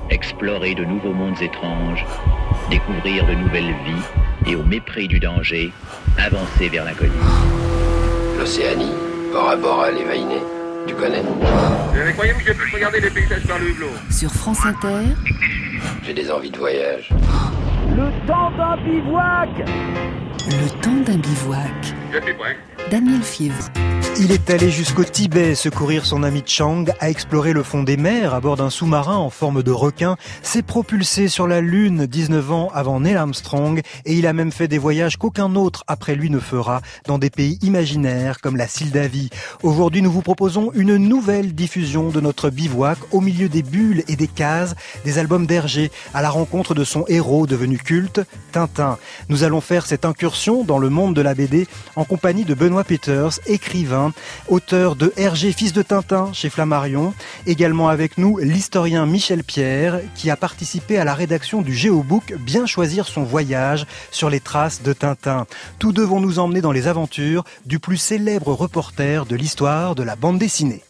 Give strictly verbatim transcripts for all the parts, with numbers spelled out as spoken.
explorer de nouveaux mondes étranges, découvrir de nouvelles vies et au mépris du danger, avancer vers l'inconnu. L'Océanie, Bora Bora, les Vainés, tu connais? Mais croyez-vous que je puisse regarder les paysages par le hublot? Sur France Inter, J'ai des envies de voyage. Le temps d'un bivouac. le temps d'un bivouac. Je suis prêt. Daniel Fievre. Il est allé jusqu'au Tibet secourir son ami Chang, a exploré le fond des mers à bord d'un sous-marin en forme de requin, s'est propulsé sur la Lune dix-neuf ans avant Neil Armstrong et il a même fait des voyages qu'aucun autre après lui ne fera dans des pays imaginaires comme la Moldavie. Aujourd'hui, nous vous proposons une nouvelle diffusion de notre bivouac au milieu des bulles et des cases, des albums d'Hergé à la rencontre de son héros devenu culte, Tintin. Nous allons faire cette incursion dans le monde de la B D en compagnie de Benoît Peters, écrivain, auteur de Hergé, fils de Tintin chez Flammarion. Également avec nous, l'historien Michel Pierre, qui a participé à la rédaction du Géobook Bien choisir son voyage sur les traces de Tintin. Tous deux vont nous emmener dans les aventures du plus célèbre reporter de l'histoire de la bande dessinée.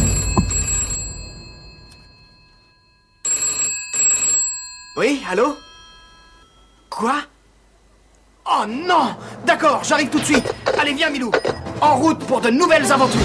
Oui, allô? Quoi? Oh non! D'accord, j'arrive tout de suite. Allez, viens, Milou. En route pour de nouvelles aventures.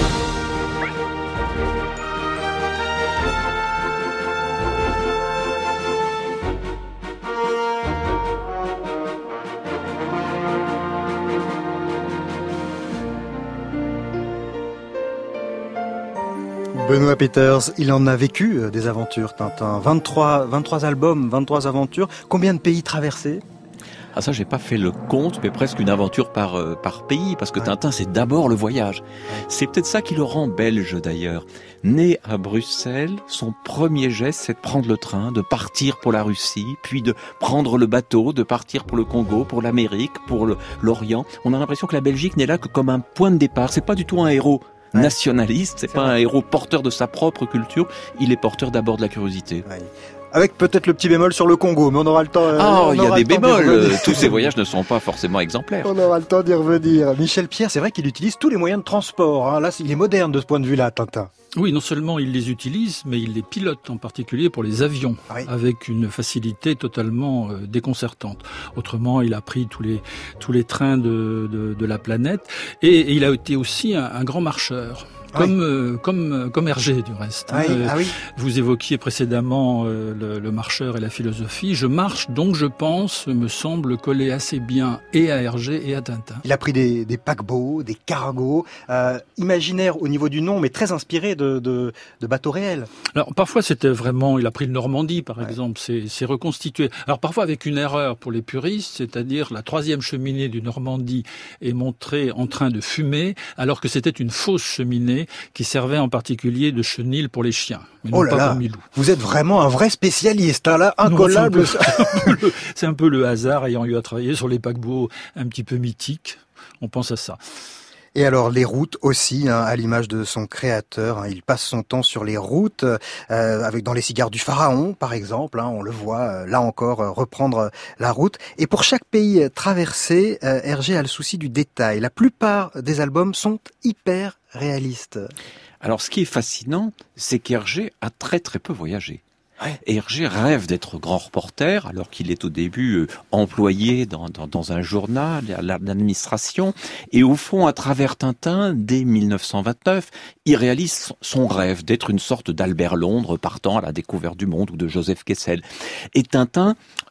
Benoît Peters, il en a vécu euh, des aventures, Tintin. vingt-trois, vingt-trois albums, vingt-trois aventures. Combien de pays traversés? Ah ça, j'ai pas fait le compte, mais presque une aventure par euh, par pays, parce que ouais. Tintin, c'est d'abord le voyage. Ouais. C'est peut-être ça qui le rend belge d'ailleurs. Né à Bruxelles, son premier geste, c'est de prendre le train, de partir pour la Russie, puis de prendre le bateau, de partir pour le Congo, pour l'Amérique, pour le, l'Orient. On a l'impression que la Belgique n'est là que comme un point de départ. C'est pas du tout un héros ouais. nationaliste, c'est, c'est pas vrai. Un héros porteur de sa propre culture. Il est porteur d'abord de la curiosité. Ouais. Avec peut-être le petit bémol sur le Congo, mais on aura le temps. Ah, il y a des bémols. De Tous ces voyages ne sont pas forcément exemplaires. On aura le temps d'y revenir. Michel Pierre, c'est vrai qu'il utilise tous les moyens de transport. Hein. Là, il est moderne de ce point de vue-là, Tintin. Oui, non seulement il les utilise, mais il les pilote, en particulier pour les avions, ah oui. avec une facilité totalement euh, déconcertante. Autrement, il a pris tous les tous les trains de de, de la planète, et, et il a été aussi un, un grand marcheur. Comme, oui. euh, comme, euh, comme Hergé, du reste. Ah oui, euh, ah oui. Vous évoquiez précédemment euh, le, le marcheur et la philosophie. Je marche, donc je pense, me semble coller assez bien et à Hergé et à Tintin. Il a pris des, des paquebots, des cargos, euh, imaginaires au niveau du nom, mais très inspirés de, de, de bateaux réels. Alors, parfois, c'était vraiment... Il a pris le Normandie, par ouais. exemple. C'est, c'est reconstitué. Alors, parfois, avec une erreur pour les puristes, c'est-à-dire la troisième cheminée du Normandie est montrée en train de fumer, alors que c'était une fausse cheminée qui servait en particulier de chenil pour les chiens. Mais oh là là, vous êtes vraiment un vrai spécialiste, hein, là, incollable. Non, c'est, un peu, c'est un peu le hasard, ayant eu à travailler sur les paquebots un petit peu mythiques. On pense à ça. Et alors les routes aussi, hein, à l'image de son créateur, hein, il passe son temps sur les routes, euh, avec dans les cigares du pharaon par exemple, hein, on le voit euh, là encore euh, reprendre la route. Et pour chaque pays traversé, euh, Hergé a le souci du détail. La plupart des albums sont hyper réalistes. Alors ce qui est fascinant, c'est qu'Hergé a très très peu voyagé. Ouais. Hergé rêve d'être grand reporter, alors qu'il est au début euh, employé dans, dans, dans un journal, à l'administration. Et au fond, à travers Tintin, dès dix-neuf cent vingt-neuf, il réalise son rêve d'être une sorte d'Albert Londres partant à la découverte du monde ou de Joseph Kessel. Et Tintin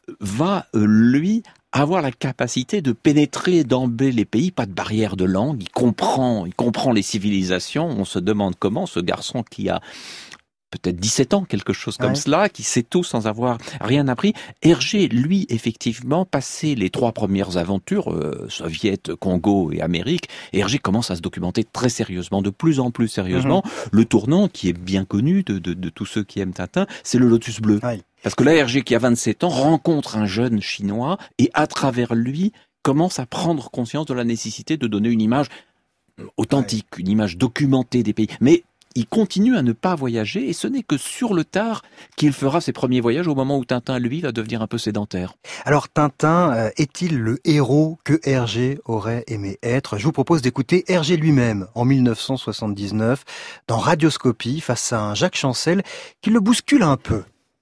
va, euh, lui, avoir la capacité de pénétrer d'emblée les pays, pas de barrière de langue. Il comprend, il comprend les civilisations. On se demande comment ce garçon qui a peut-être dix-sept ans, quelque chose comme ouais. cela, qui sait tout sans avoir rien appris. Hergé, lui, effectivement, passé les trois premières aventures, euh, Soviet, Congo et Amérique, Hergé commence à se documenter très sérieusement, de plus en plus sérieusement. Mm-hmm. Le tournant, qui est bien connu de, de, de tous ceux qui aiment Tintin, c'est le Lotus Bleu. Ouais. Parce que là, Hergé, qui a vingt-sept ans, rencontre un jeune Chinois et, à travers lui, commence à prendre conscience de la nécessité de donner une image authentique, ouais. une image documentée des pays. Mais il continue à ne pas voyager et ce n'est que sur le tard qu'il fera ses premiers voyages au moment où Tintin, lui, va devenir un peu sédentaire. Alors Tintin, euh, est-il le héros que Hergé aurait aimé être ? Je vous propose d'écouter Hergé lui-même en dix-neuf cent soixante-dix-neuf dans Radioscopie face à un Jacques Chancel qui le bouscule un peu.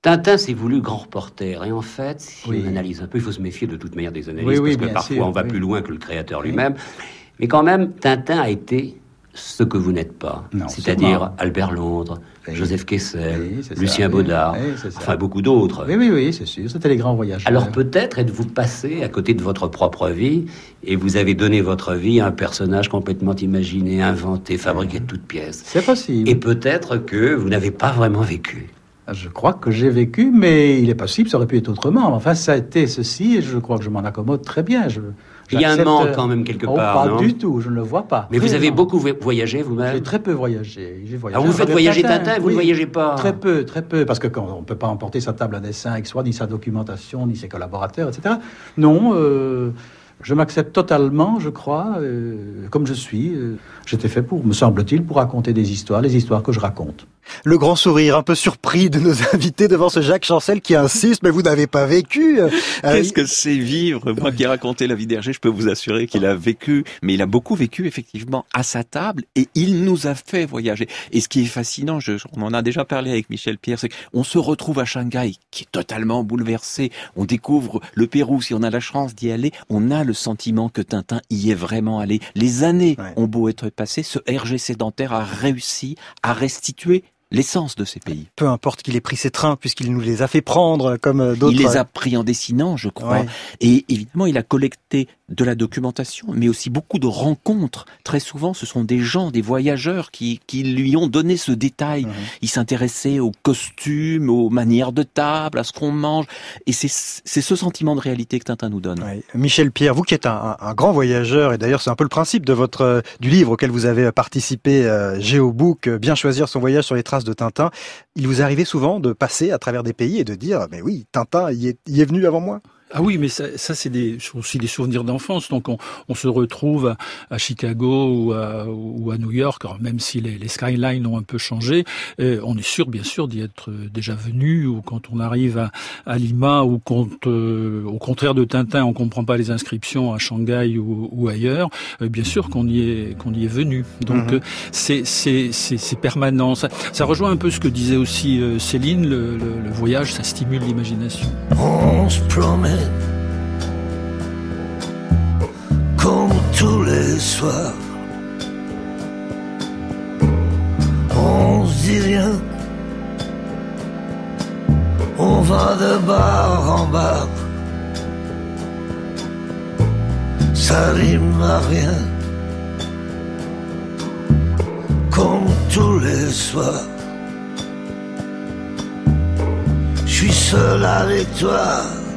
Tintin s'est voulu grand reporter, et en fait, si oui. on analyse un peu, il faut se méfier de toute manière des analyses, oui, oui, parce que parfois sûr, on va oui. plus loin que le créateur lui-même. Mais quand même, Tintin a été ce que vous n'êtes pas, non, c'est-à-dire sûrement. Albert Londres, oui. Joseph Kessel, oui, Lucien ça, Baudard, oui, oui, enfin beaucoup d'autres. Oui, oui, oui, c'est sûr, c'était les grands voyageurs. Alors peut-être êtes-vous passé à côté de votre propre vie, et vous avez donné votre vie à un personnage complètement imaginé, inventé, fabriqué de toutes pièces. C'est possible. Et peut-être que vous n'avez pas vraiment vécu. Je crois que j'ai vécu, mais il est possible, ça aurait pu être autrement. Enfin, ça a été ceci, et je crois que je m'en accommode très bien. Je, il y a un manque quand même quelque oh, part, pas non? du tout, je ne le vois pas. Mais Vraiment. vous avez beaucoup voyagé vous-même? J'ai très peu voyagé. J'ai voyagé. Alors vous faites voyager Tintin, Tintin vous oui, ne voyagez pas? Très peu, très peu, parce que quand on ne peut pas emporter sa table à dessin avec soi, ni sa documentation, ni ses collaborateurs, et cetera. Non, euh, je m'accepte totalement, je crois, euh, comme je suis. Euh, j'étais fait pour, me semble-t-il, pour raconter des histoires, les histoires que je raconte. Le grand sourire un peu surpris de nos invités devant ce Jacques Chancel qui insiste, mais vous n'avez pas vécu. Qu'est-ce euh, que c'est vivre? Moi qui ai raconté la vie d'Hergé, je peux vous assurer qu'il a vécu, mais il a beaucoup vécu effectivement à sa table et il nous a fait voyager. Et ce qui est fascinant, je, on en a déjà parlé avec Michel Pierre, c'est qu'on se retrouve à Shanghai qui est totalement bouleversé. On découvre le Pérou, si on a la chance d'y aller, on a le sentiment que Tintin y est vraiment allé. Les années ouais. ont beau être passées, ce Hergé sédentaire a réussi à restituer l'essence de ces pays. Peu importe qu'il ait pris ses trains, puisqu'il nous les a fait prendre comme d'autres. Il les a pris en dessinant, je crois. Ouais. Et évidemment, il a collecté de la documentation, mais aussi beaucoup de rencontres. Très souvent, ce sont des gens, des voyageurs qui, qui lui ont donné ce détail. Mmh. Il s'intéressait aux costumes, aux manières de table, à ce qu'on mange. Et c'est, c'est ce sentiment de réalité que Tintin nous donne. Ouais. Michel Pierre, vous qui êtes un, un, un grand voyageur, et d'ailleurs c'est un peu le principe de votre, du livre auquel vous avez participé, euh, Géobook, Bien choisir son voyage sur les traces de Tintin. Il vous arrivait souvent de passer à travers des pays et de dire, mais oui, Tintin y est, y est venu avant moi. Ah oui, mais ça, ça c'est des, aussi des souvenirs d'enfance. Donc on, on se retrouve à, à Chicago ou à, ou à New York, alors même si les, les skylines ont un peu changé, et on est sûr, bien sûr, d'y être déjà venu. Ou quand on arrive à, à Lima, ou quand, euh, au contraire de Tintin, on comprend pas les inscriptions à Shanghai ou, ou ailleurs. Euh, bien sûr qu'on y est, qu'on y est venu. Donc mm-hmm. c'est, c'est, c'est, c'est permanent. Ça, ça rejoint un peu ce que disait aussi euh, Céline. Le, le, le voyage, ça stimule l'imagination. On se promène comme tous les soirs, on se dit rien, on va de bar en bar, ça rime à rien, comme tous les soirs, je suis seul avec toi.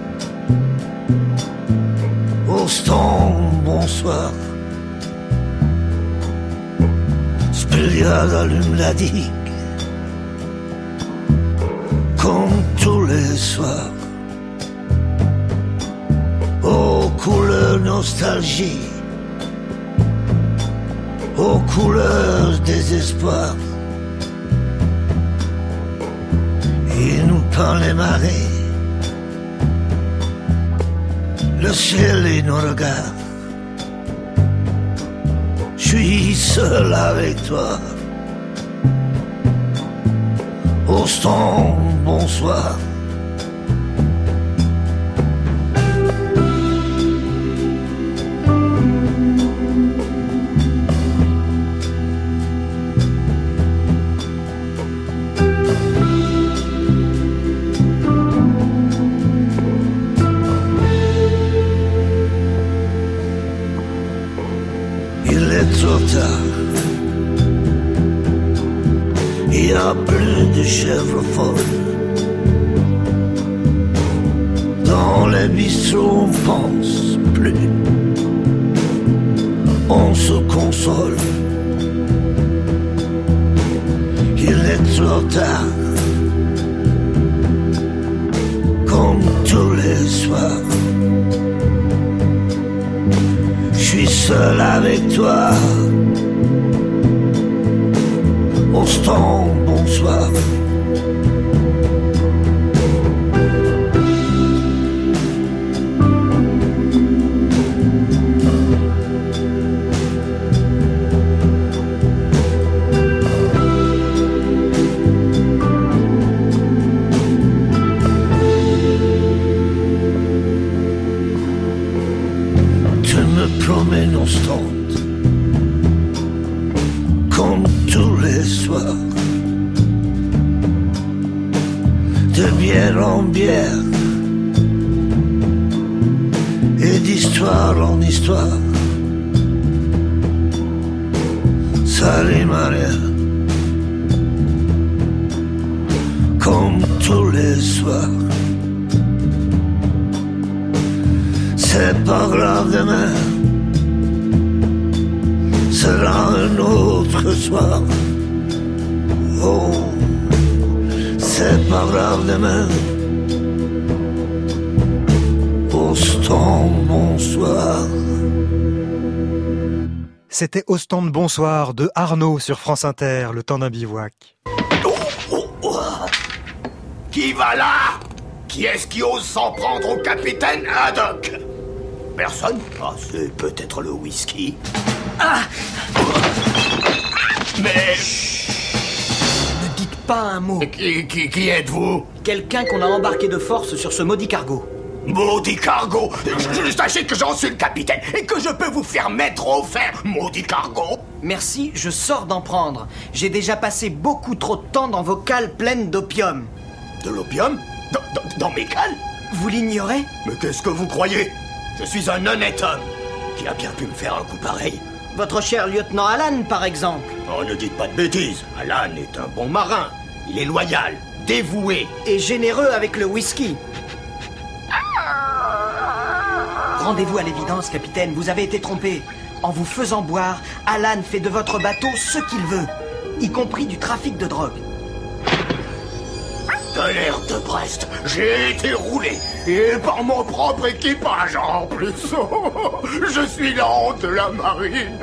Austin, bonsoir. Spéliade allume la digue, comme tous les soirs. Aux couleurs nostalgie, aux couleurs désespoir. Il nous peint les marées, le ciel et nos regards. Je suis seul avec toi. Austin, bonsoir. Il n'y a plus de chèvres folles. Dans les bistrots on pense plus, on se console. Il est trop tard, comme tous les soirs. Je suis seul avec toi. Austin, bonsoir. constante, comme tous les soirs, de bière en bière, et d'histoire en histoire, ça rime à rien, comme tous les soirs. C'est pas grave demain, sera un autre soir. Oh, c'est pas grave demain. Ostende, bonsoir. C'était Ostende, bonsoir de Arnaud sur France Inter, le temps d'un bivouac. Oh, oh, oh. Qui va là? Qui est-ce qui ose s'en prendre au capitaine Haddock? Personne? Ah, c'est peut-être le whisky. Ah! Mais... Ne dites pas un mot. Qui, qui, qui êtes-vous? Quelqu'un qu'on a embarqué de force sur ce maudit cargo. Maudit cargo! Sachez que j'en suis le capitaine et que je peux vous faire mettre au fer, maudit cargo! Merci, je sors d'en prendre. J'ai déjà passé beaucoup trop de temps dans vos cales pleines d'opium. De l'opium? Dans, dans, dans mes cales? Vous l'ignorez? Mais qu'est-ce que vous croyez? Je suis un honnête homme qui a bien pu me faire un coup pareil. Votre cher lieutenant Alan, par exemple. Oh, ne dites pas de bêtises. Alan est un bon marin. Il est loyal, dévoué. Et généreux avec le whisky. Rendez-vous à l'évidence, capitaine. Vous avez été trompé. En vous faisant boire, Alan fait de votre bateau ce qu'il veut, y compris du trafic de drogue. De l'air de Brest, j'ai été roulé, et par mon propre équipage en plus. Je suis la honte de la marine.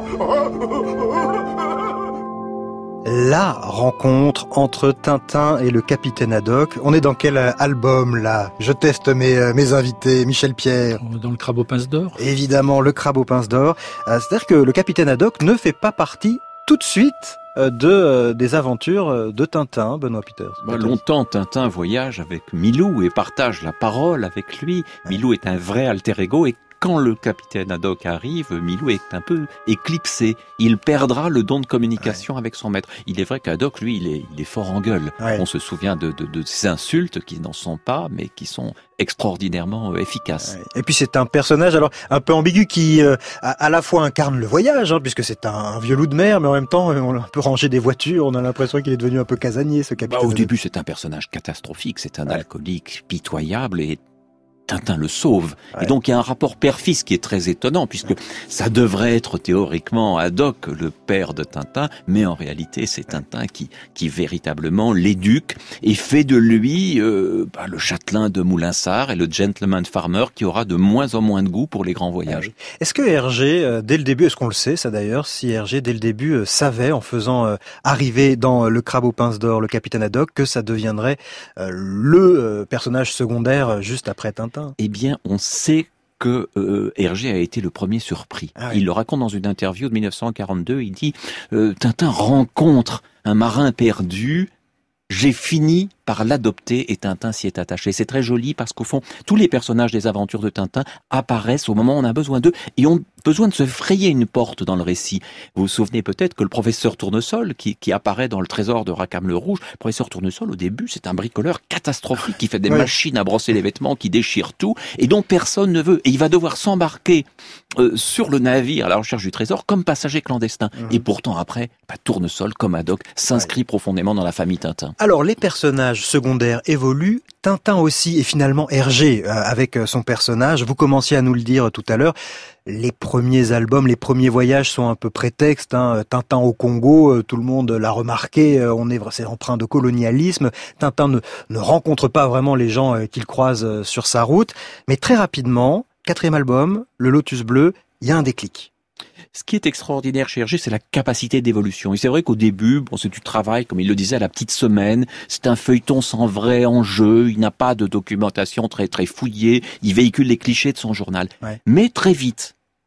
La rencontre entre Tintin et le capitaine Haddock. On est dans quel album là? Je teste mes, mes invités. Michel Pierre. Dans le Crabe aux pinces d'or. Évidemment, le Crabe aux pinces d'or. C'est-à-dire que le capitaine Haddock ne fait pas partie tout de suite de euh, des aventures de Tintin, Benoît Peters. Bah, longtemps, Tintin voyage avec Milou et partage la parole avec lui. Ouais. Milou est un vrai alter ego et quand le capitaine Haddock arrive, Milou est un peu éclipsé. Il perdra le don de communication ouais. avec son maître. Il est vrai qu'Haddock, lui, il est, il est fort en gueule. Ouais. On se souvient de, de, de ces insultes qui n'en sont pas, mais qui sont extraordinairement efficaces. Ouais. Et puis c'est un personnage alors un peu ambigu qui euh, à, à la fois incarne le voyage, hein, puisque c'est un, un vieux loup de mer, mais en même temps on peut ranger des voitures. On a l'impression qu'il est devenu un peu casanier, ce capitaine. Bah, au début, c'est un personnage catastrophique. C'est un ouais. alcoolique pitoyable et Tintin le sauve. Ouais. Et donc il y a un rapport père-fils qui est très étonnant, puisque ouais. ça devrait être théoriquement Haddock, le père de Tintin, mais en réalité c'est Tintin qui, qui véritablement l'éduque et fait de lui euh, bah, le châtelain de Moulinsart et le gentleman farmer qui aura de moins en moins de goût pour les grands voyages. Ouais. Est-ce que Hergé, euh, dès le début, est-ce qu'on le sait ça d'ailleurs, si Hergé dès le début euh, savait en faisant euh, arriver dans euh, le Crabe aux pinces d'or le capitaine Haddock que ça deviendrait euh, le euh, personnage secondaire euh, juste après Tintin? Eh bien, on sait que euh, Hergé a été le premier surpris. Ah oui. Il le raconte dans une interview de dix-neuf cent quarante-deux, il dit euh, « Tintin rencontre un marin perdu, j'ai fini par l'adopter et Tintin s'y est attaché. » C'est très joli parce qu'au fond, tous les personnages des aventures de Tintin apparaissent au moment où on a besoin d'eux et ont besoin de se frayer une porte dans le récit. Vous vous souvenez peut-être que le professeur Tournesol, qui, qui apparaît dans le trésor de Rackham le Rouge, le professeur Tournesol, au début, c'est un bricoleur catastrophique qui fait des ouais. machines à brosser les vêtements, qui déchire tout et dont personne ne veut. Et il va devoir s'embarquer euh, sur le navire à la recherche du trésor comme passager clandestin. Mmh. Et pourtant, après, bah, Tournesol, comme Haddock, s'inscrit ouais. profondément dans la famille Tintin. Alors, les personnages secondaires évoluent, Tintin aussi, et finalement Hergé euh, avec son personnage. Vous commenciez à nous le dire tout à l'heure. Les premiers albums, les premiers voyages sont un peu prétexte. Hein. Tintin au Congo, euh, tout le monde l'a remarqué. Euh, on est, c'est empreint de colonialisme. Tintin ne, ne rencontre pas vraiment les gens euh, qu'il croise euh, sur sa route. Mais très rapidement, quatrième album, Le Lotus Bleu, il y a un déclic. Ce qui est extraordinaire chez Hergé, c'est la capacité d'évolution. Et c'est vrai qu'au début, bon, c'est du travail, comme il le disait, à la petite semaine. C'est un feuilleton sans vrai enjeu. Il n'a pas de documentation très très fouillée. Il véhicule les clichés de son journal. Ouais. Mais très vite,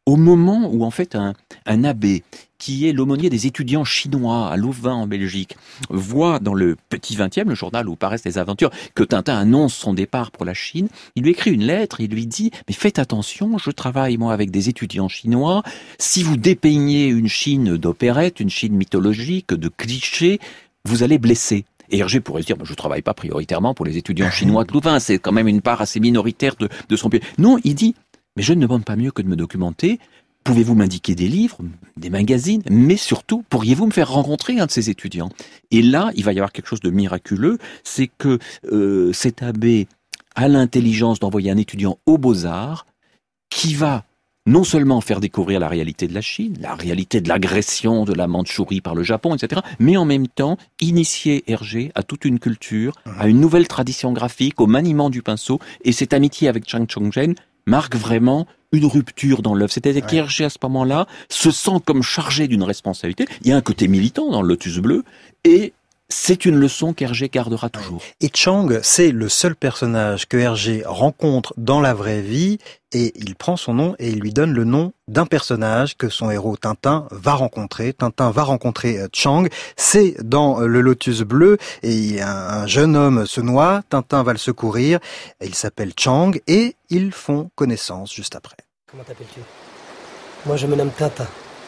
au moment où en fait un, un abbé qui est l'aumônier des étudiants chinois à Louvain en Belgique voit dans le Petit vingtième, le journal où paraissent les aventures, que Tintin annonce son départ pour la Chine, il lui écrit une lettre, il lui dit « Mais faites attention, je travaille moi avec des étudiants chinois, si vous dépeignez une Chine d'opérette, une Chine mythologique, de clichés, vous allez blesser. » Et Hergé pourrait se dire, bah, je travaille pas prioritairement pour les étudiants chinois de Louvain, c'est quand même une part assez minoritaire de, de son pays. Non, il dit, mais je ne demande pas mieux que de me documenter. Pouvez-vous m'indiquer des livres, des magazines, mais surtout, pourriez-vous me faire rencontrer un de ces étudiants? Et là, il va y avoir quelque chose de miraculeux, c'est que euh, cet abbé a l'intelligence d'envoyer un étudiant aux Beaux-Arts qui va non seulement faire découvrir la réalité de la Chine, la réalité de l'agression de la Mandchourie par le Japon, et cetera, mais en même temps initier Hergé à toute une culture, à une nouvelle tradition graphique, au maniement du pinceau, et cette amitié avec Chang Chong-jen marque vraiment une rupture dans l'œuvre. C'est-à-dire ouais. qu'Hergé, à ce moment-là, se sent comme chargé d'une responsabilité. Il y a un côté militant dans le Lotus Bleu, et c'est une leçon qu'Hergé gardera toujours. Et Chang, c'est le seul personnage que Hergé rencontre dans la vraie vie, et il prend son nom et il lui donne le nom d'un personnage que son héros Tintin va rencontrer. Tintin va rencontrer Chang, c'est dans le Lotus Bleu, et un jeune homme se noie, Tintin va le secourir, il s'appelle Chang, et ils font connaissance juste après. Comment t'appelles-tu? Moi je me nomme Tintin.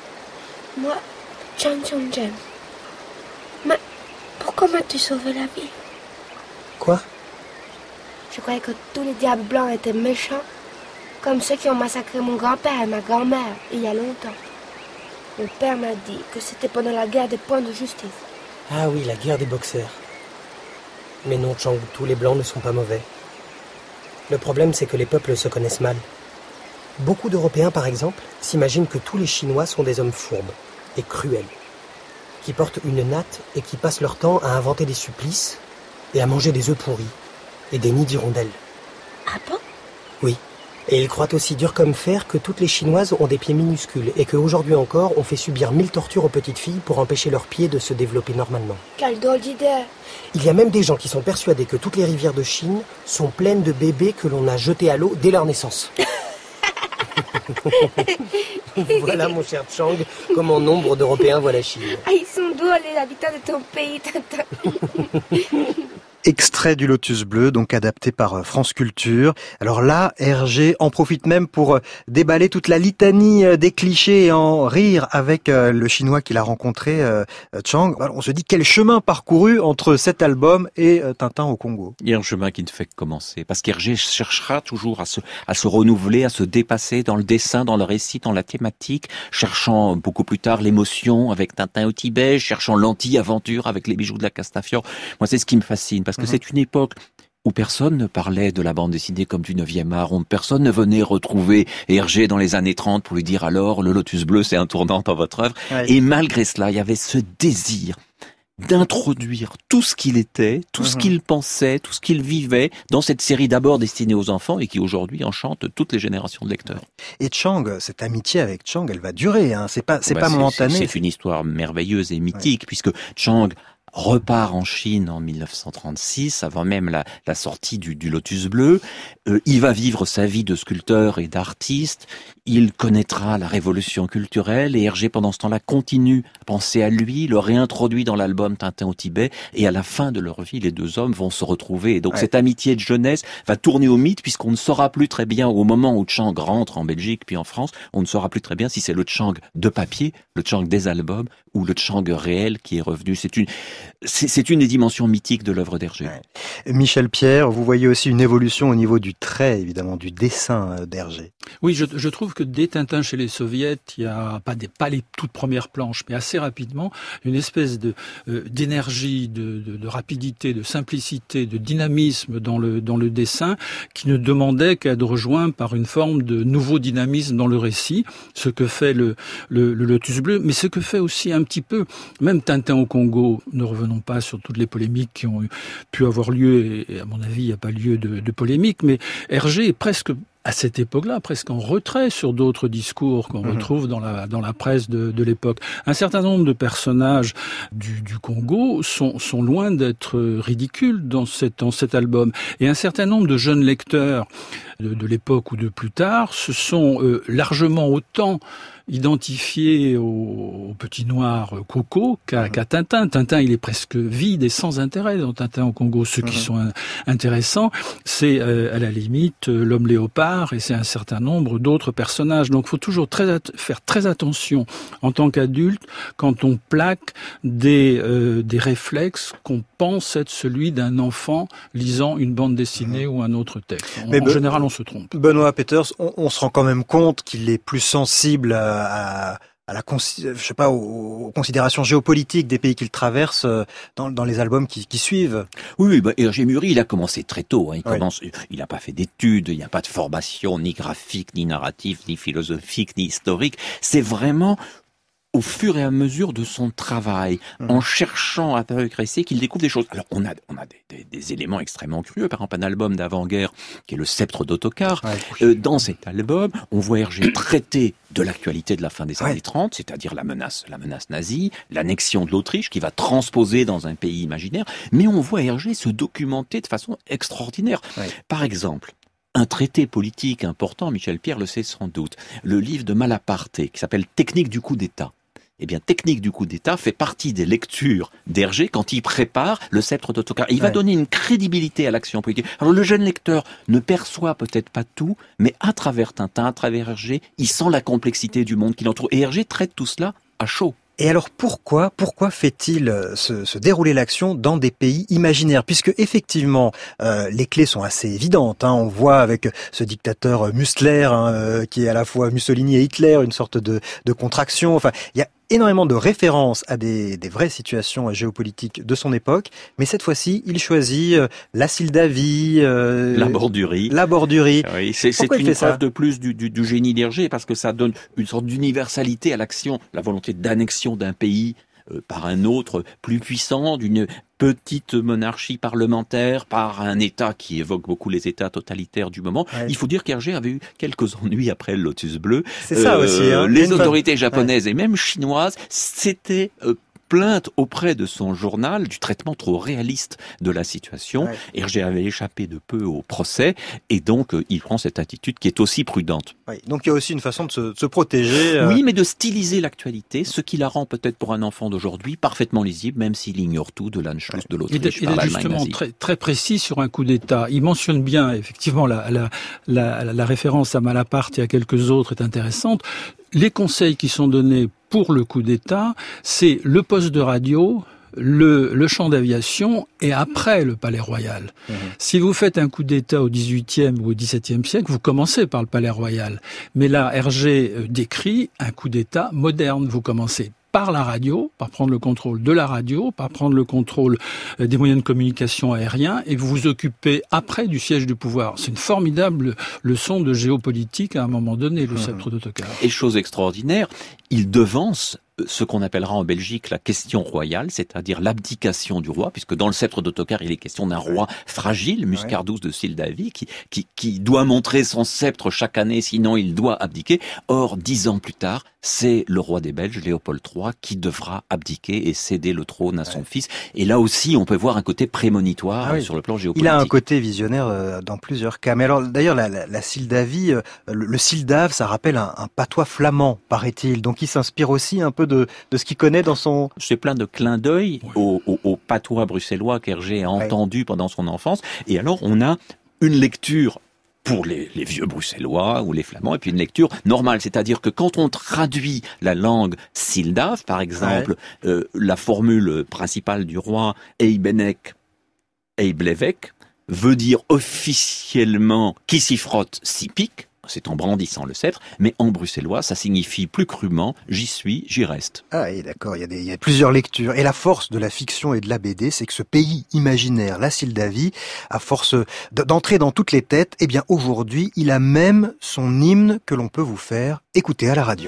Moi, Chang Chong-jen. Mais pourquoi m'as-tu sauvé la vie? Quoi? Je croyais que tous les diables blancs étaient méchants, comme ceux qui ont massacré mon grand-père et ma grand-mère il y a longtemps. Mon père m'a dit que c'était pendant la guerre des points de justice. Ah oui, la guerre des boxeurs. Mais non, Chang, tous les blancs ne sont pas mauvais. Le problème, c'est que les peuples se connaissent mal. Beaucoup d'Européens, par exemple, s'imaginent que tous les Chinois sont des hommes fourbes et cruels, qui portent une natte et qui passent leur temps à inventer des supplices et à manger des œufs pourris et des nids d'hirondelles. Ah bon? Oui. Et ils croient aussi dur comme fer que toutes les Chinoises ont des pieds minuscules et qu'aujourd'hui encore, on fait subir mille tortures aux petites filles pour empêcher leurs pieds de se développer normalement. Quelle drôle d'idée! Il y a même des gens qui sont persuadés que toutes les rivières de Chine sont pleines de bébés que l'on a jetés à l'eau dès leur naissance. Voilà, mon cher Chang, comment nombre d'Européens voient la Chine. Ah, ils sont drôles, les habitants de ton pays, Tintin. Extrait du Lotus Bleu, donc adapté par France Culture. Alors là, Hergé en profite même pour déballer toute la litanie des clichés et en rire avec le Chinois qu'il a rencontré, Chang. Alors on se dit quel chemin parcouru entre cet album et Tintin au Congo. Il y a un chemin qui ne fait que commencer, parce qu'Hergé cherchera toujours à se, à se renouveler, à se dépasser dans le dessin, dans le récit, dans la thématique, cherchant beaucoup plus tard l'émotion avec Tintin au Tibet, cherchant l'anti-aventure avec les bijoux de la Castafiore. Moi, c'est ce qui me fascine, parce que c'est une époque où personne ne parlait de la bande dessinée comme du neuvième art, où personne ne venait retrouver Hergé dans les années trente pour lui dire alors le Lotus Bleu c'est un tournant dans votre œuvre. Ouais. Et malgré cela, il y avait ce désir d'introduire tout ce qu'il était, tout mmh. ce qu'il pensait, tout ce qu'il vivait dans cette série d'abord destinée aux enfants et qui aujourd'hui enchante toutes les générations de lecteurs. Et Chang, cette amitié avec Chang, elle va durer, hein. C'est pas, c'est bah pas c'est, momentané. C'est, c'est une histoire merveilleuse et mythique, ouais. puisque Chang repart en Chine en mille neuf cent trente-six, avant même la, la sortie du, du Lotus Bleu. Euh, il va vivre sa vie de sculpteur et d'artiste. Il connaîtra la révolution culturelle et Hergé, pendant ce temps-là, continue à penser à lui, le réintroduit dans l'album Tintin au Tibet. Et à la fin de leur vie, les deux hommes vont se retrouver. Et donc ouais. cette amitié de jeunesse va tourner au mythe, puisqu'on ne saura plus très bien, au moment où Chang rentre en Belgique puis en France, on ne saura plus très bien si c'est le Chang de papier, le Chang des albums ou le Chang réel qui est revenu. C'est une C'est, c'est une des dimensions mythiques de l'œuvre d'Hergé. Ouais. Michel Pierre, vous voyez aussi une évolution au niveau du trait, évidemment, du dessin d'Hergé. Oui, je, je trouve que dès Tintin chez les Soviets, il y a pas, des, pas les toutes premières planches, mais assez rapidement, une espèce de, euh, d'énergie, de, de, de rapidité, de simplicité, de dynamisme dans le, dans le dessin qui ne demandait qu'à être rejoint par une forme de nouveau dynamisme dans le récit, ce que fait le, le, le Lotus Bleu, mais ce que fait aussi un petit peu, même Tintin au Congo, ne revenons pas sur toutes les polémiques qui ont pu avoir lieu, et à mon avis, il n'y a pas lieu de, de polémique, mais Hergé est presque à cette époque-là, presque en retrait sur d'autres discours qu'on mmh. retrouve dans la, dans la presse de, de l'époque. Un certain nombre de personnages du, du Congo sont, sont loin d'être ridicules dans, cette, dans cet album. Et un certain nombre de jeunes lecteurs de, de l'époque ou de plus tard se sont euh, largement autant identifié au, au petit noir Coco qu'à, qu'à Tintin. Tintin, il est presque vide et sans intérêt dans Tintin au Congo. Ceux qui sont intéressants, c'est euh, à la limite euh, l'homme léopard et c'est un certain nombre d'autres personnages. Donc, il faut toujours très at- faire très attention en tant qu'adulte quand on plaque des, euh, des réflexes qu'on pense être celui d'un enfant lisant une bande dessinée mmh. ou un autre texte. En, Mais en ben, général, on se trompe. Benoît Peters, on, on se rend quand même compte qu'il est plus sensible à À, à la, je sais pas, aux, aux considérations géopolitiques des pays qu'il traverse dans, dans les albums qui, qui suivent. Oui, oui bah, Hergé Muri, il a commencé très tôt. Hein. Il oui. commence, il n'a pas fait d'études, il n'y a pas de formation ni graphique, ni narrative, ni philosophique, ni historique. C'est vraiment au fur et à mesure de son travail, mmh. en cherchant à progresser, qu'il découvre des choses. Alors, on a, on a des, des, des éléments extrêmement curieux. Par exemple, un album d'avant-guerre qui est le Sceptre d'Ottokar. Ouais, euh, dans cet album, on voit Hergé traiter de l'actualité de la fin des ouais. années trente, c'est-à-dire la menace, la menace nazie, l'annexion de l'Autriche, qui va transposer dans un pays imaginaire. Mais on voit Hergé se documenter de façon extraordinaire. Ouais. Par exemple, un traité politique important, Michel Pierre le sait sans doute, le livre de Malaparte, qui s'appelle « Technique du coup d'État ». Eh bien, Technique du coup d'État fait partie des lectures d'Hergé quand il prépare le Sceptre d'Ottokar. Il ouais. va donner une crédibilité à l'action politique. Alors, le jeune lecteur ne perçoit peut-être pas tout, mais à travers Tintin, à travers Hergé, il sent la complexité du monde qui l'entoure. Et Hergé traite tout cela à chaud. Et alors pourquoi, pourquoi fait-il se, se dérouler l'action dans des pays imaginaires ? Puisque effectivement, euh, les clés sont assez évidentes. Hein. On voit avec ce dictateur Mustler, hein, euh, qui est à la fois Mussolini et Hitler, une sorte de, de contraction. Enfin, il y a énormément de références à des, des vraies situations géopolitiques de son époque, mais cette fois-ci, il choisit euh, la Sildavie, euh, la bordurie. La bordurie. Oui, c'est, c'est une preuve de plus du, du, du génie d'Hergé, parce que ça donne une sorte d'universalité à l'action, la volonté d'annexion d'un pays euh, par un autre plus puissant, d'une petite monarchie parlementaire par un État qui évoque beaucoup les États totalitaires du moment. Ouais. Il faut dire qu'Hergé avait eu quelques ennuis après le Lotus Bleu. C'est euh, ça aussi. Hein. Les autorités japonaises ouais. et même chinoises s'étaient euh, plaintes auprès de son journal du traitement trop réaliste de la situation. Ouais. Hergé avait échappé de peu au procès et donc euh, il prend cette attitude qui est aussi prudente. Oui, donc il y a aussi une façon de se, de se protéger. Euh... Oui, mais de styliser l'actualité, ce qui la rend peut-être pour un enfant d'aujourd'hui parfaitement lisible, même s'il ignore tout de l'Anschluss de l'Autriche par l'Allemagne nazie. Il est justement très, très précis sur un coup d'État. Il mentionne bien, effectivement, la, la, la, la référence à Malaparte et à quelques autres est intéressante. Les conseils qui sont donnés pour le coup d'État, c'est le poste de radio, le, le champ d'aviation et après le palais royal. Mmh. Si vous faites un coup d'État au dix-huitième ou au dix-septième siècle, vous commencez par le palais royal. Mais là, Hergé décrit un coup d'État moderne. Vous commencez par la radio, par prendre le contrôle de la radio, par prendre le contrôle des moyens de communication aériens, et vous vous occupez après du siège du pouvoir. C'est une formidable leçon de géopolitique à un moment donné, le Sceptre d'Ottokar. Et chose extraordinaire, il devance ce qu'on appellera en Belgique la question royale, c'est-à-dire l'abdication du roi, puisque dans le Sceptre d'Ottokar, il est question d'un roi fragile, Muscardus de Sildavie, qui, qui, qui doit montrer son sceptre chaque année, sinon il doit abdiquer. Or, dix ans plus tard, c'est le roi des Belges, Léopold trois, qui devra abdiquer et céder le trône à son ouais. fils. Et là aussi, on peut voir un côté prémonitoire ah oui. sur le plan géopolitique. Il a un côté visionnaire euh, dans plusieurs cas. Mais alors, d'ailleurs, la, la, la Sildavie, euh, le, le Sildave, ça rappelle un, un patois flamand, paraît-il. Donc, il s'inspire aussi un peu de, de ce qu'il connaît dans son... C'est plein de clins d'œil oui. au, au, au patois bruxellois qu'Hergé a entendu ouais. pendant son enfance. Et alors, on a une lecture pour les, les vieux bruxellois ou les flamands, et puis une lecture normale. C'est-à-dire que quand on traduit la langue sildave, par exemple, ouais. euh, la formule principale du roi, Eibenek, Eiblevek, veut dire officiellement qui s'y frotte s'y pique, c'est en brandissant le sceptre, mais en bruxellois, ça signifie plus crûment « j'y suis, j'y reste ». Ah oui, d'accord, il y a des, il y a plusieurs lectures. Et la force de la fiction et de la B D, c'est que ce pays imaginaire, la Sildavie, à force d'entrer dans toutes les têtes, eh bien aujourd'hui, il a même son hymne que l'on peut vous faire écouter à la radio.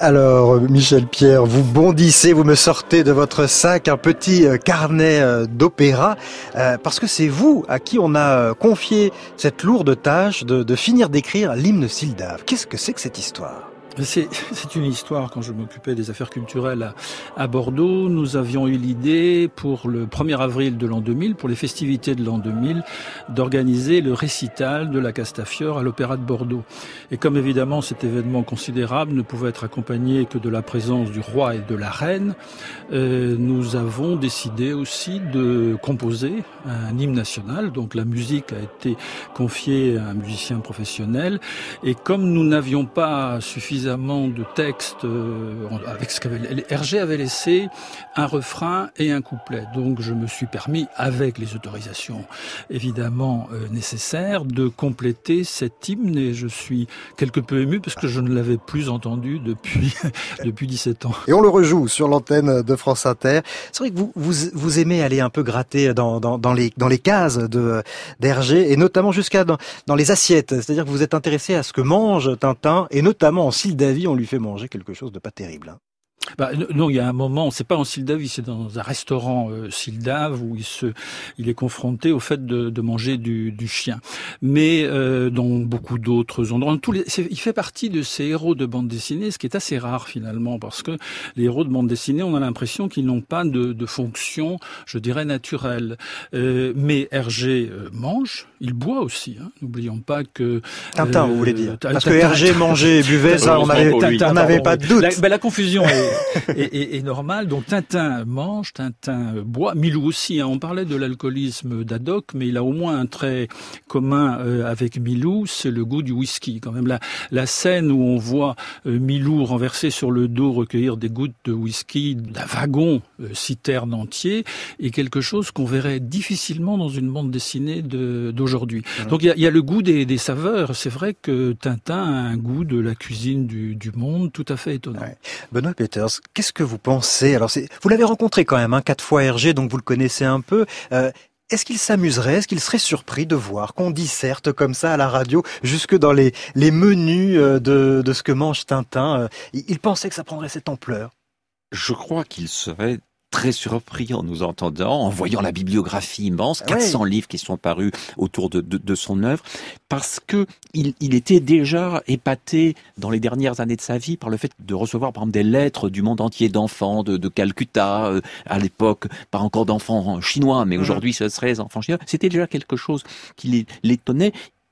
Alors, Michel Pierre, vous bondissez, vous me sortez de votre sac un petit carnet d'opéra, euh, parce que c'est vous à qui on a confié cette lourde tâche de, de finir d'écrire l'hymne Sildave. Qu'est-ce que c'est que cette histoire ? C'est, c'est une histoire, quand je m'occupais des affaires culturelles à, à Bordeaux, nous avions eu l'idée pour le premier avril de l'an deux mille, pour les festivités de l'an deux mille, d'organiser le récital de la Castafiore à l'Opéra de Bordeaux. Et comme évidemment cet événement considérable ne pouvait être accompagné que de la présence du roi et de la reine, euh, nous avons décidé aussi de composer un hymne national. Donc la musique a été confiée à un musicien professionnel. Et comme nous n'avions pas suffisamment de textes, euh, avec ce qu'avait Hergé avait laissé un refrain et un couplet. Donc je me suis permis, avec les autorisations évidemment euh, nécessaires, de compléter cet hymne et je suis quelque peu ému parce que je ne l'avais plus entendu depuis depuis dix-sept ans. Et on le rejoue sur l'antenne de France Inter. C'est vrai que vous vous, vous aimez aller un peu gratter dans dans dans les dans les cases de d'Hergé et notamment jusqu'à dans dans les assiettes. C'est-à-dire que vous êtes intéressé à ce que mange Tintin et notamment en Sildavie, on lui fait manger quelque chose de pas terrible. Hein. Bah, non, il y a un moment, c'est pas en Sildavie, c'est dans un restaurant euh, Sildave où il se, il est confronté au fait de, de manger du, du chien. Mais euh, dans beaucoup d'autres endroits, dans tous les, il fait partie de ces héros de bande dessinée, ce qui est assez rare finalement, parce que les héros de bande dessinée, on a l'impression qu'ils n'ont pas de, de fonction, je dirais naturelle. Euh, mais Hergé euh, mange, il boit aussi. Hein. N'oublions pas que Tintin, euh, vous voulez dire, parce que Hergé mangeait et buvait, ça, on n'avait pas de doute. La, ben, la confusion est est, est, est normal. Donc Tintin mange, Tintin boit, Milou aussi. Hein. On parlait de l'alcoolisme d'Haddock, mais il a au moins un trait commun euh, avec Milou, c'est le goût du whisky. Quand même la, la scène où on voit euh, Milou renversé sur le dos recueillir des gouttes de whisky d'un wagon euh, citerne entier est quelque chose qu'on verrait difficilement dans une bande dessinée de, d'aujourd'hui. Mmh. Donc il y a, y a le goût des, des saveurs. C'est vrai que Tintin a un goût de la cuisine du, du monde tout à fait étonnant. Ouais. Benoît Peters, qu'est-ce que vous pensez? Alors, c'est, vous l'avez rencontré quand même, hein, quatre fois Hergé, donc vous le connaissez un peu. Euh, est-ce qu'il s'amuserait, est-ce qu'il serait surpris de voir qu'on disserte comme ça à la radio, jusque dans les, les menus de, de ce que mange Tintin? Il, il pensait que ça prendrait cette ampleur? Je crois qu'il serait très surpris en nous entendant, en voyant la bibliographie immense, quatre cents ouais. livres qui sont parus autour de, de, de son œuvre, parce que il, il était déjà épaté dans les dernières années de sa vie par le fait de recevoir par exemple des lettres du monde entier d'enfants de, de Calcutta, euh, à l'époque pas encore d'enfants chinois, mais mmh. aujourd'hui ce serait des enfants chinois. C'était déjà quelque chose qui l'étonnait.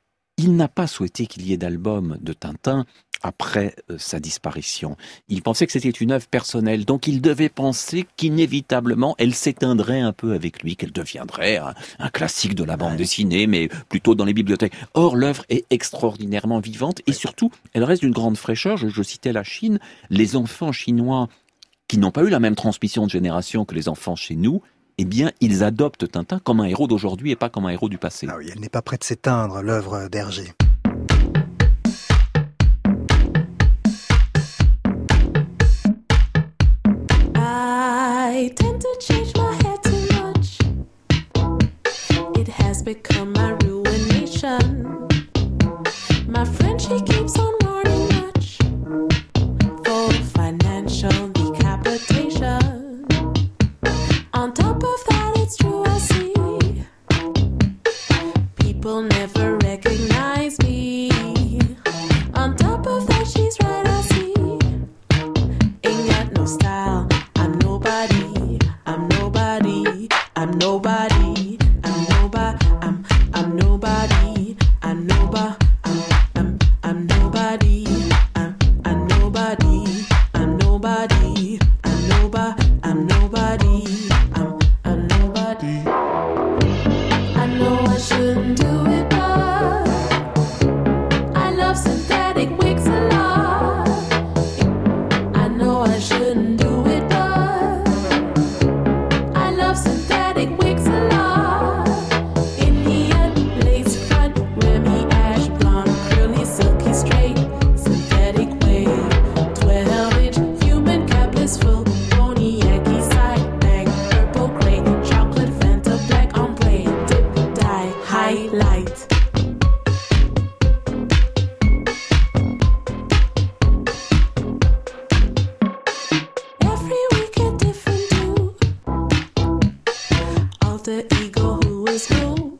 Il n'a pas souhaité qu'il y ait d'album de Tintin après euh, sa disparition. Il pensait que c'était une œuvre personnelle, donc il devait penser qu'inévitablement elle s'éteindrait un peu avec lui, qu'elle deviendrait un, un classique de la bande dessinée, mais plutôt dans les bibliothèques. Or, l'œuvre est extraordinairement vivante et surtout, elle reste d'une grande fraîcheur. Je, je citais la Chine, les enfants chinois qui n'ont pas eu la même transmission de génération que les enfants chez nous, eh bien, ils adoptent Tintin comme un héros d'aujourd'hui et pas comme un héros du passé. Ah oui, elle n'est pas prête de s'éteindre, l'œuvre d'Hergé. I tend to change my head too much. It has become my ruination. My friend, she keeps on warning much for financial decapitation. On top of that, it's true, I see people never recognize me. On top of that, she's right, I see. Ain't got no style. I'm nobody. I'm nobody. I'm nobody. I'm nobody. I'm I'm nobody. I'm nobody. I'm I'm I'm nobody. I'm I'm nobody. I'm nobody. I'm nobody. I'm nobody. I'm I'm nobody. I know I shouldn't do it, but I love synthetic wigs a lot. I know I shouldn't do it, but I love synthetic wigs a lot. Indian lace front, Remy ash blonde, curly, silky, straight, synthetic wave, twelve inch human capless full, pony Yankee side bag, purple gray, chocolate Fanta black ombre, dip dye highlight. alter ego, who is who.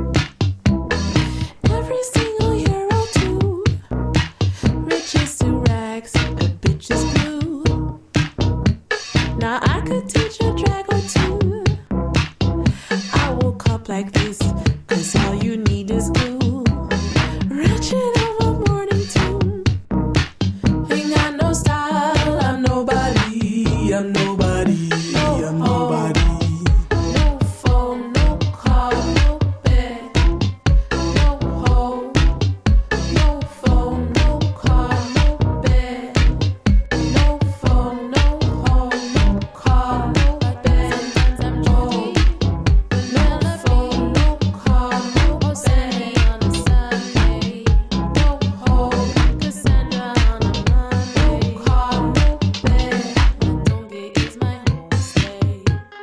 Every single hero too. Riches to rags, a bitch is blue. Now I could teach a drag or two. I woke up like this, cause all you need is glue. Wretched over morning tune. Ain't got no style, I'm nobody, I'm nobody, I'm nobody. No phone, no car, no bed, no home. No phone, no car, no bed. No phone, no home, no car, no bed. Sometimes I'm home. No phone, no car, no bed. On a Sunday, no home. Cassandra on a Monday. No car, no bed. Matonge is my homestay.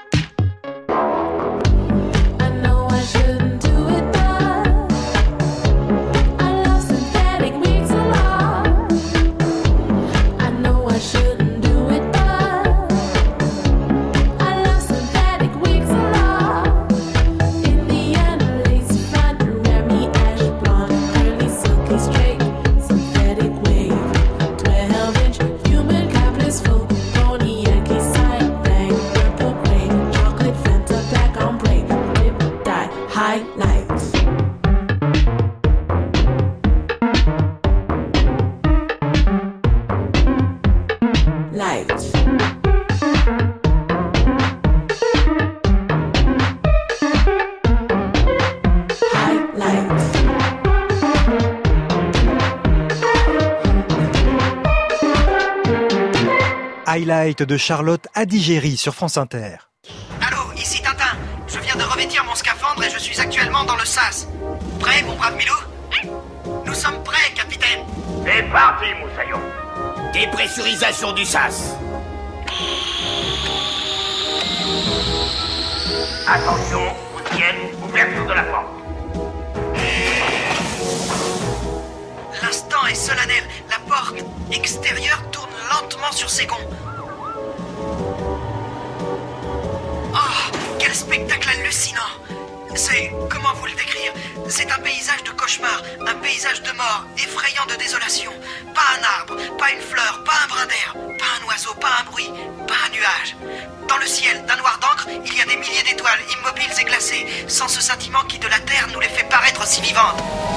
I know I shouldn't do it, but I love synthetic wigs a lot. I know I shouldn't do it, but I love synthetic wigs a lot. Indiana lace front, Remy ash blonde, curly silky straight, synthetic wave, twelve inch human capless full, pony Yankee side bang, purple gray, chocolate Fanta black ombre, lip dye highlights. Lights. Highlights. Highlight de Charlotte Adigéry sur France Inter. Allô, ici Tintin. Je viens de revêtir mon scaphandre et je suis actuellement dans le sas. Prêt, mon brave Milou? Nous sommes prêts, capitaine. C'est parti, Moussaillon. Dépressurisation du sas. Attention, poussienne, ouverture de la porte. L'instant est solennel. La porte extérieure tourne lentement sur ses gonds. Oh, quel spectacle hallucinant! C'est... comment vous le décrire? C'est un paysage de cauchemar, un paysage de mort, effrayant de désolation. Pas un arbre, pas une fleur, pas un brin d'herbe, pas un oiseau, pas un bruit, pas un nuage. Dans le ciel, d'un noir d'encre, il y a des milliers d'étoiles, immobiles et glacées, sans ce sentiment qui de la terre nous les fait paraître si vivantes.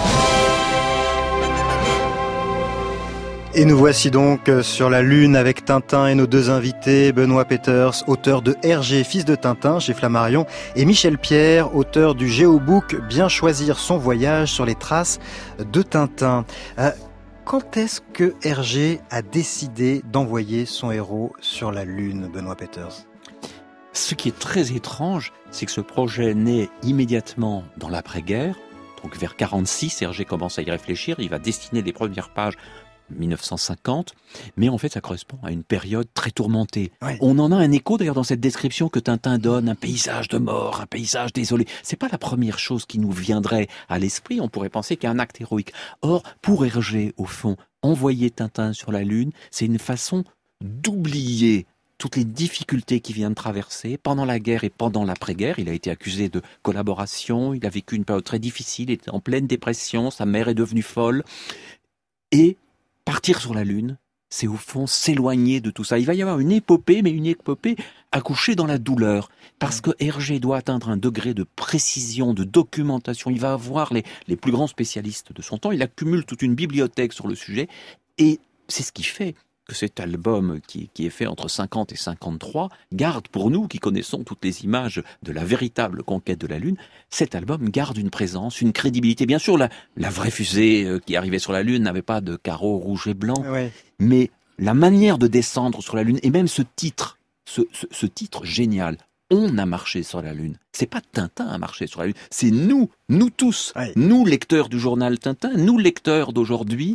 Et nous voici donc sur la Lune avec Tintin et nos deux invités, Benoît Peeters, auteur de Hergé, fils de Tintin chez Flammarion, et Michel Pierre, auteur du Géobook Bien choisir son voyage sur les traces de Tintin. Euh, quand est-ce que Hergé a décidé d'envoyer son héros sur la Lune, Benoît Peeters? Ce qui est très étrange, c'est que ce projet naît immédiatement dans l'après-guerre. Donc vers quarante-six, Hergé commence à y réfléchir, il va destiner les premières pages mille neuf cent cinquante, mais en fait ça correspond à une période très tourmentée. Ouais. On en a un écho d'ailleurs dans cette description que Tintin donne, un paysage de mort, un paysage désolé. C'est pas la première chose qui nous viendrait à l'esprit, on pourrait penser qu'il y a un acte héroïque. Or, pour Hergé, au fond, envoyer Tintin sur la Lune, c'est une façon d'oublier toutes les difficultés qu'il vient de traverser pendant la guerre et pendant l'après-guerre. Il a été accusé de collaboration, il a vécu une période très difficile, il était en pleine dépression, sa mère est devenue folle, et partir sur la Lune, c'est au fond s'éloigner de tout ça. Il va y avoir une épopée, mais une épopée accouchée dans la douleur. Parce que Hergé doit atteindre un degré de précision, de documentation. Il va avoir les, les plus grands spécialistes de son temps. Il accumule toute une bibliothèque sur le sujet. Et c'est ce qui fait que cet album, qui, qui est fait entre cinquante et cinquante-trois, garde pour nous, qui connaissons toutes les images de la véritable conquête de la Lune, cet album garde une présence, une crédibilité. Bien sûr, la, la vraie fusée qui arrivait sur la Lune n'avait pas de carreaux rouges et blancs, ouais. Mais la manière de descendre sur la Lune, et même ce titre, ce, ce, ce titre génial, on a marché sur la Lune. C'est pas Tintin à marcher sur la Lune, c'est nous, nous tous, ouais. Nous lecteurs du journal Tintin, nous lecteurs d'aujourd'hui,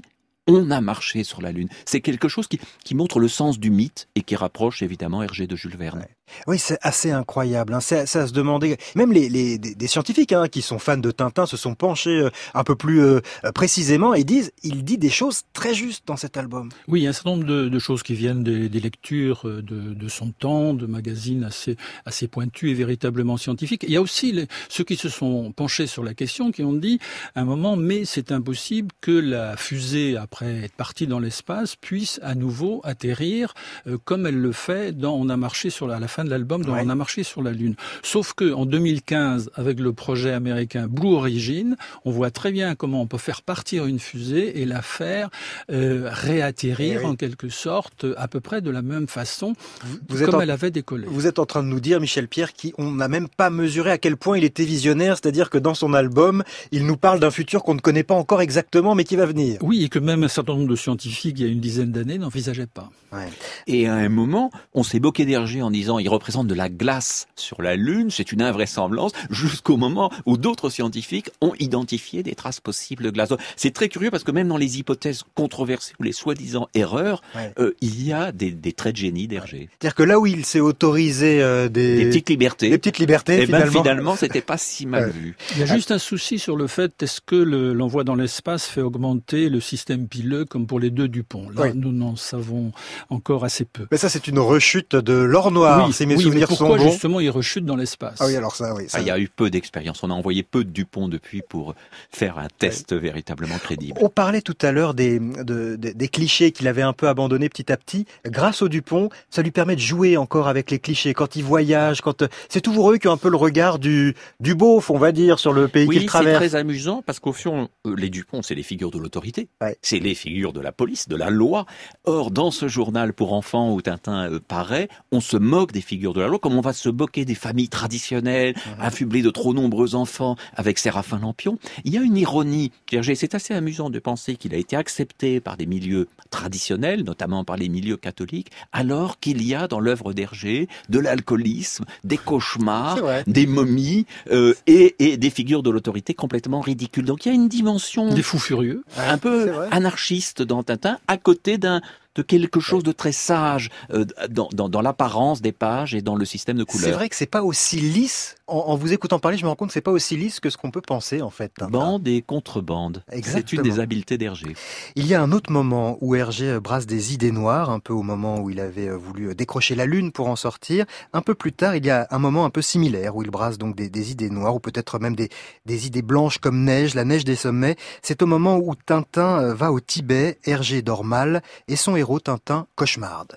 On a marché sur la Lune. C'est quelque chose qui, qui montre le sens du mythe et qui rapproche évidemment Hergé de Jules Verne. Ouais. Oui, c'est assez incroyable. Hein. C'est, c'est à se demander. Même les, les des, des scientifiques hein, qui sont fans de Tintin se sont penchés euh, un peu plus euh, précisément et disent, il dit des choses très justes dans cet album. Oui, il y a un certain nombre de, de choses qui viennent des, des lectures de, de son temps, de magazines assez assez pointus et véritablement scientifiques. Il y a aussi les, ceux qui se sont penchés sur la question, qui ont dit à un moment, mais c'est impossible que la fusée, après être partie dans l'espace, puisse à nouveau atterrir euh, comme elle le fait dans On a marché sur la, à la fin de l'album dont ouais. On a marché sur la Lune. Sauf que en deux mille quinze, avec le projet américain Blue Origin, on voit très bien comment on peut faire partir une fusée et la faire euh, réatterrir oui. en quelque sorte à peu près de la même façon vous comme en, elle avait décollé. Vous êtes en train de nous dire, Michel Pierre, qu'on n'a même pas mesuré à quel point il était visionnaire, c'est-à-dire que dans son album, il nous parle d'un futur qu'on ne connaît pas encore exactement, mais qui va venir. Oui, et que même un certain nombre de scientifiques, il y a une dizaine d'années, n'envisageaient pas. Ouais. Et à un moment, on s'est moqué d'Hergé en disant il représente de la glace sur la Lune, c'est une invraisemblance, jusqu'au moment où d'autres scientifiques ont identifié des traces possibles de glace. C'est très curieux parce que même dans les hypothèses controversées ou les soi-disant erreurs, ouais. euh, il y a des, des traits de génie d'Hergé. Ouais. C'est-à-dire que là où il s'est autorisé euh, des... des petites libertés, des petites libertés, et finalement, ben, finalement, c'était pas si mal ouais. vu. Il y a juste un souci sur le fait est-ce que le, l'envoi dans l'espace fait augmenter le système pileux comme pour les deux Dupont. Là, oui. nous n'en savons encore assez peu. Mais ça, c'est une rechute de l'or noir. Oui, si mes oui, souvenirs mais pourquoi sont bons. Justement, il rechute dans l'espace. Ah oui, alors ça, oui. Ça... Ah, il y a eu peu d'expérience. On a envoyé peu de Dupont depuis pour faire un test ouais. véritablement crédible. On parlait tout à l'heure des, de, des, des clichés qu'il avait un peu abandonnés petit à petit. Grâce au Dupont, ça lui permet de jouer encore avec les clichés. Quand il voyage, quand c'est toujours eux qui ont un peu le regard du, du beauf, on va dire, sur le pays oui, qu'il traverse. Oui, c'est très amusant parce qu'au fond, les Dupont, c'est les figures de l'autorité. Ouais. C'est les figures de la police, de la loi. Or, dans ce journal pour enfants où Tintin euh, paraît, on se moque des figures de la loi, comme on va se moquer des familles traditionnelles, mmh. affublées de trop nombreux enfants avec Séraphin Lampion. Il y a une ironie. C'est assez amusant de penser qu'il a été accepté par des milieux traditionnels, notamment par les milieux catholiques, alors qu'il y a dans l'œuvre d'Hergé de l'alcoolisme, des cauchemars, des momies euh, et, et des figures de l'autorité complètement ridicules. Donc il y a une dimension... Des fous furieux. Un peu anarchiste dans Tintin, à côté d'un de quelque chose de très sage euh, dans, dans, dans l'apparence des pages et dans le système de couleurs. C'est vrai que c'est pas aussi lisse. En, en vous écoutant parler, je me rends compte que c'est pas aussi lisse que ce qu'on peut penser en fait. Tintin. Bande et contrebande. C'est une des habiletés d'Hergé. Il y a un autre moment où Hergé brasse des idées noires, un peu au moment où il avait voulu décrocher la Lune pour en sortir. Un peu plus tard, il y a un moment un peu similaire où il brasse donc des, des idées noires ou peut-être même des, des idées blanches comme neige, la neige des sommets. C'est au moment où Tintin va au Tibet, Hergé dort mal et son héros Tintin cauchemarde.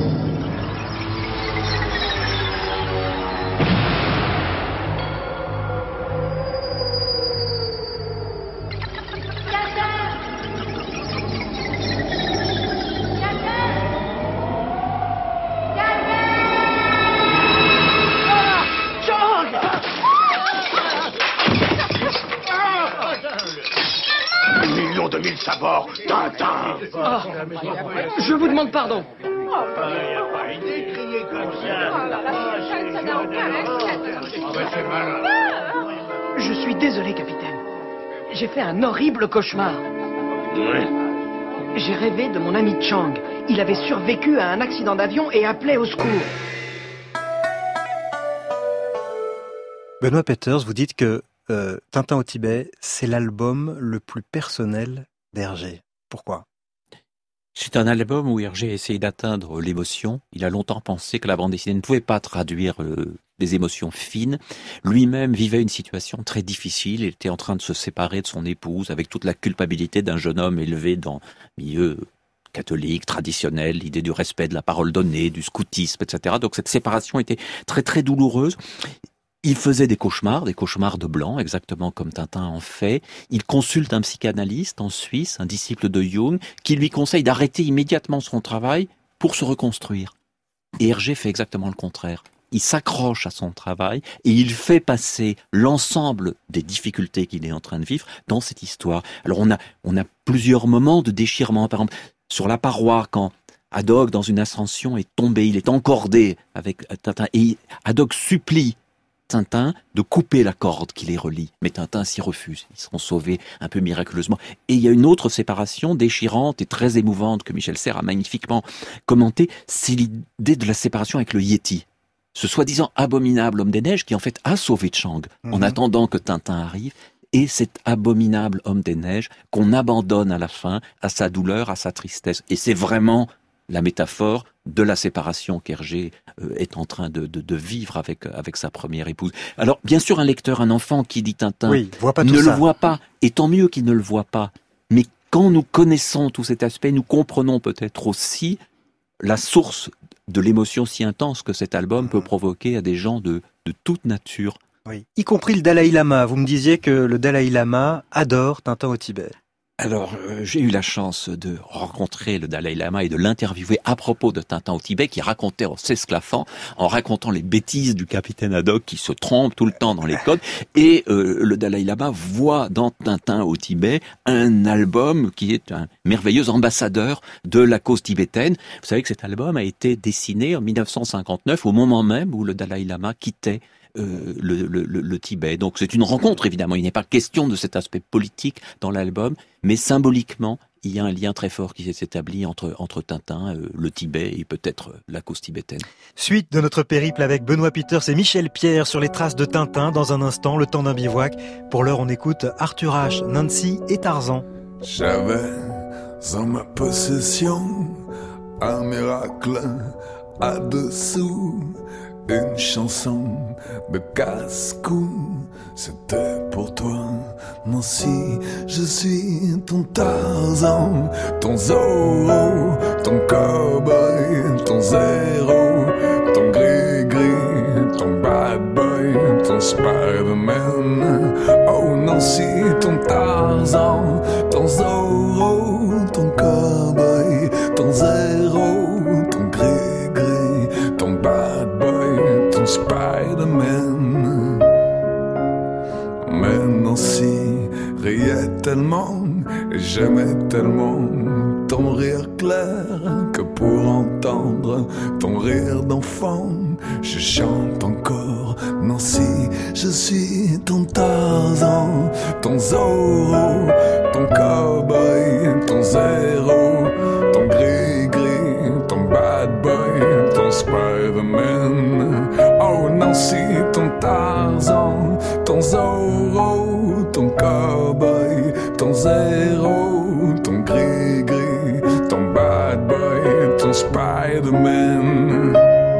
Millions de mille sabords, Tintin. Oh, je vous demande pardon. Je suis désolé, capitaine. J'ai fait un horrible cauchemar. Oui. J'ai rêvé de mon ami Chang. Il avait survécu à un accident d'avion et appelait au secours. Benoît Peeters, vous dites que euh, Tintin au Tibet, c'est l'album le plus personnel d'Hergé. Pourquoi ? C'est un album où Hergé a essayé d'atteindre l'émotion. Il a longtemps pensé que la bande dessinée ne pouvait pas traduire euh, des émotions fines. Lui-même vivait une situation très difficile. Il était en train de se séparer de son épouse avec toute la culpabilité d'un jeune homme élevé dans un milieu catholique, traditionnel, l'idée du respect de la parole donnée, du scoutisme, et cetera. Donc cette séparation était très très douloureuse. Il faisait des cauchemars, des cauchemars de blanc, exactement comme Tintin en fait. Il consulte un psychanalyste en Suisse, un disciple de Jung, qui lui conseille d'arrêter immédiatement son travail pour se reconstruire. Et Hergé fait exactement le contraire. Il s'accroche à son travail et il fait passer l'ensemble des difficultés qu'il est en train de vivre dans cette histoire. Alors on a, on a plusieurs moments de déchirement. Par exemple, sur la paroi, quand Haddock, dans une ascension, est tombé, il est encordé avec Tintin et Haddock supplie Tintin de couper la corde qui les relie. Mais Tintin s'y refuse. Ils seront sauvés un peu miraculeusement. Et il y a une autre séparation déchirante et très émouvante que Michel Serres a magnifiquement commentée. C'est l'idée de la séparation avec le Yéti. Ce soi-disant abominable homme des neiges qui en fait a sauvé Chang mmh. en attendant que Tintin arrive. Et cet abominable homme des neiges qu'on abandonne à la fin, à sa douleur, à sa tristesse. Et c'est vraiment la métaphore de la séparation qu'Hergé euh, est en train de, de, de vivre avec, avec sa première épouse. Alors, bien sûr, un lecteur, un enfant qui lit Tintin oui, voit pas tout ne ça. le voit pas, et tant mieux qu'il ne le voit pas. Mais quand nous connaissons tout cet aspect, nous comprenons peut-être aussi la source de l'émotion si intense que cet album peut provoquer à des gens de, de toute nature. Oui, y compris le Dalai Lama. Vous me disiez que le Dalai Lama adore Tintin au Tibet. Alors, euh, j'ai eu la chance de rencontrer le Dalai Lama et de l'interviewer à propos de Tintin au Tibet, qui racontait en s'esclaffant, en racontant les bêtises du capitaine Haddock qui se trompe tout le temps dans les codes. Et euh, le Dalai Lama voit dans Tintin au Tibet un album qui est un merveilleux ambassadeur de la cause tibétaine. Vous savez que cet album a été dessiné en dix-neuf cent cinquante-neuf, au moment même où le Dalai Lama quittait Euh, le, le, le, le Tibet. Donc c'est une rencontre, évidemment. Il n'est pas question de cet aspect politique dans l'album, mais symboliquement, il y a un lien très fort qui s'est établi entre, entre Tintin, euh, le Tibet et peut-être la cause tibétaine. Suite de notre périple avec Benoît Peters et Michel Pierre sur les traces de Tintin. Dans un instant, le temps d'un bivouac. Pour l'heure, on écoute Arthur H, Nancy et Tarzan. J'avais en ma possession un miracle à dessous. Une chanson de casse-cou, c'était pour toi, Nancy. Je suis ton Tarzan, ton Zorro, ton cowboy, ton zéro, ton gris-gris, ton bad boy, ton Spider-Man. Oh Nancy, ton Tarzan, ton Zorro, ton cowboy, ton zéro, ton gris-gris, ton bad boy, ton Spider-Man. Mais Nancy riait tellement, et j'aimais tellement ton rire clair, que pour entendre ton rire d'enfant, je chante encore. Nancy, je suis ton Tarzan, ton Zorro, ton cowboy, ton zéro, ton gris-gris, ton bad boy, ton Spider-Man. Oh Nancy, ton Tarzan, ton Zorro, ton cowboy, ton zéro, ton gris-gris, ton bad boy, ton Spider-Man.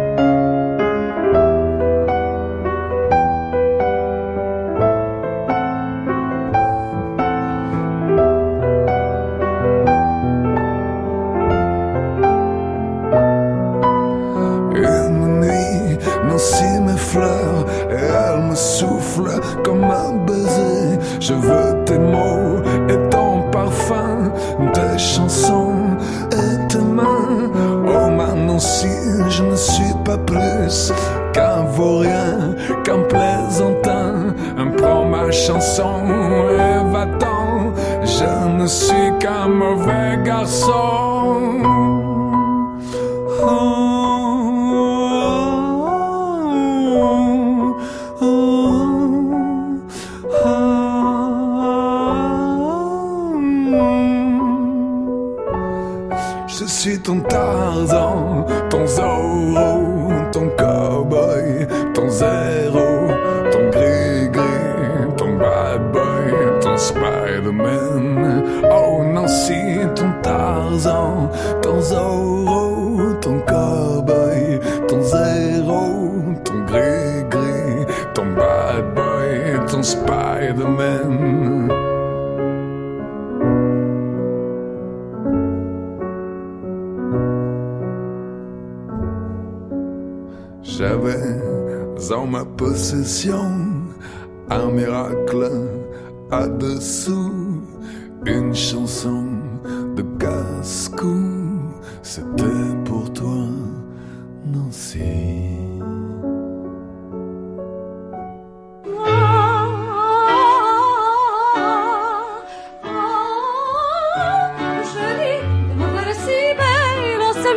Comme un baiser, je veux tes mots et ton parfum, tes chansons et tes mains. Oh ma Nancy, je ne suis pas plus qu'un vaurien, qu'un plaisantin. Prends ma chanson et va-t'en, je ne suis qu'un mauvais garçon. Oh. Je suis ton Tarzan, ton Zorro, ton cowboy, ton zéro, ton gris-gris, ton bad boy, ton Spider-Man. Oh Nancy, ton Tarzan, ton Zorro, ton cowboy, ton zéro, ton gris-gris, ton bad boy, ton Spider-Man. J'avais en ma possession un miracle à dessous, une chanson de casse-cou, c'était pour toi, Nancy.